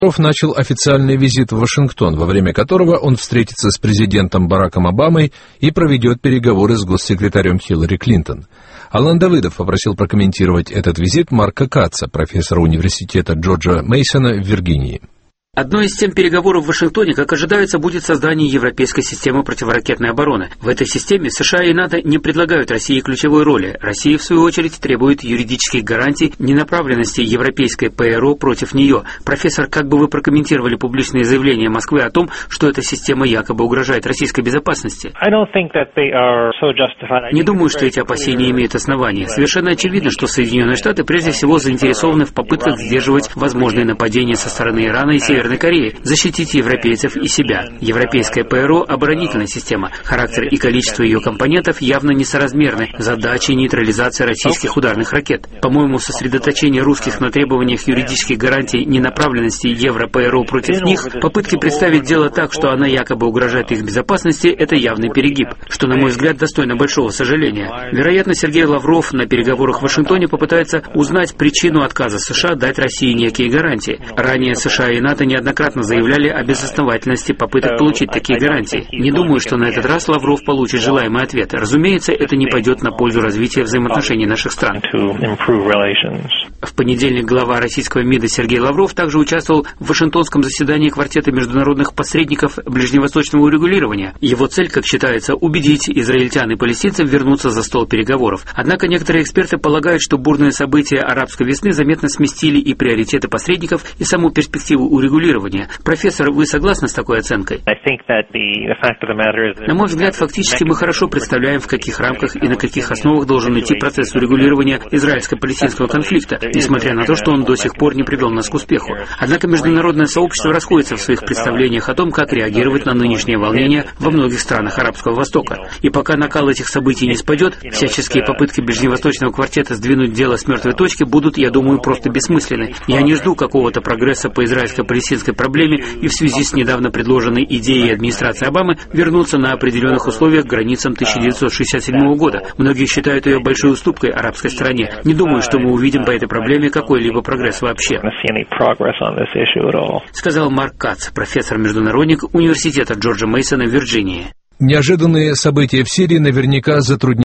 Лавров начал официальный визит в Вашингтон, во время которого он встретится с президентом Бараком Обамой и проведет переговоры с госсекретарем Хиллари Клинтон. Алан Давыдов попросил прокомментировать этот визит Марка Катца, профессора университета Джорджа Мейсона в Виргинии. Одной из тем переговоров в Вашингтоне, как ожидается, будет создание европейской системы противоракетной обороны. В этой системе США и НАТО не предлагают России ключевой роли. Россия, в свою очередь, требует юридических гарантий ненаправленности европейской ПРО против нее. Профессор, как бы вы прокомментировали публичные заявления Москвы о том, что эта система якобы угрожает российской безопасности? Не думаю, что эти опасения имеют основания. Совершенно очевидно, что Соединенные Штаты прежде всего заинтересованы в попытках сдерживать возможные нападения со стороны Ирана и Северной Кореи, защитить европейцев и себя. Европейская ПРО – оборонительная система. Характер и количество ее компонентов явно несоразмерны задаче нейтрализации российских ударных ракет. По-моему, сосредоточение русских на требованиях юридических гарантий ненаправленности Евро-ПРО против них, попытки представить дело так, что она якобы угрожает их безопасности – это явный перегиб, что, на мой взгляд, достойно большого сожаления. Вероятно, Сергей Лавров на переговорах в Вашингтоне попытается узнать причину отказа США дать России некие гарантии. Ранее США и НАТО неоднократно заявляли о безосновательности попыток получить такие гарантии. Не думаю, что на этот раз Лавров получит желаемый ответ. Разумеется, это не пойдет на пользу развития взаимоотношений наших стран. В понедельник глава российского МИДа Сергей Лавров также участвовал в Вашингтонском заседании квартета международных посредников ближневосточного урегулирования. Его цель, как считается, убедить израильтян и палестинцев вернуться за стол переговоров. Однако некоторые эксперты полагают, что бурные события арабской весны заметно сместили и приоритеты посредников, и саму перспективу урегулирования. Профессор, вы согласны с такой оценкой? На мой взгляд, фактически мы хорошо представляем, в каких рамках и на каких основах должен идти процесс урегулирования израильско-палестинского конфликта, несмотря на то, что он до сих пор не привел нас к успеху. Однако международное сообщество расходится в своих представлениях о том, как реагировать на нынешние волнения во многих странах Арабского Востока. И пока накал этих событий не спадет, всяческие попытки Ближневосточного квартета сдвинуть дело с мертвой точки будут, я думаю, просто бессмысленны. Я не жду какого-то прогресса по израильско-палестинской проблеме и в связи с недавно предложенной идеей администрации Обамы вернуться на определенных условиях к границам 1967 года. Многие считают ее большой уступкой арабской стороне. Не думаю, что мы увидим по этой проблеме какой-либо прогресс вообще. Сказал Марк Катц, профессор-международник университета Джорджа Мейсона в Вирджинии. Неожиданные события в Сирии наверняка затруднят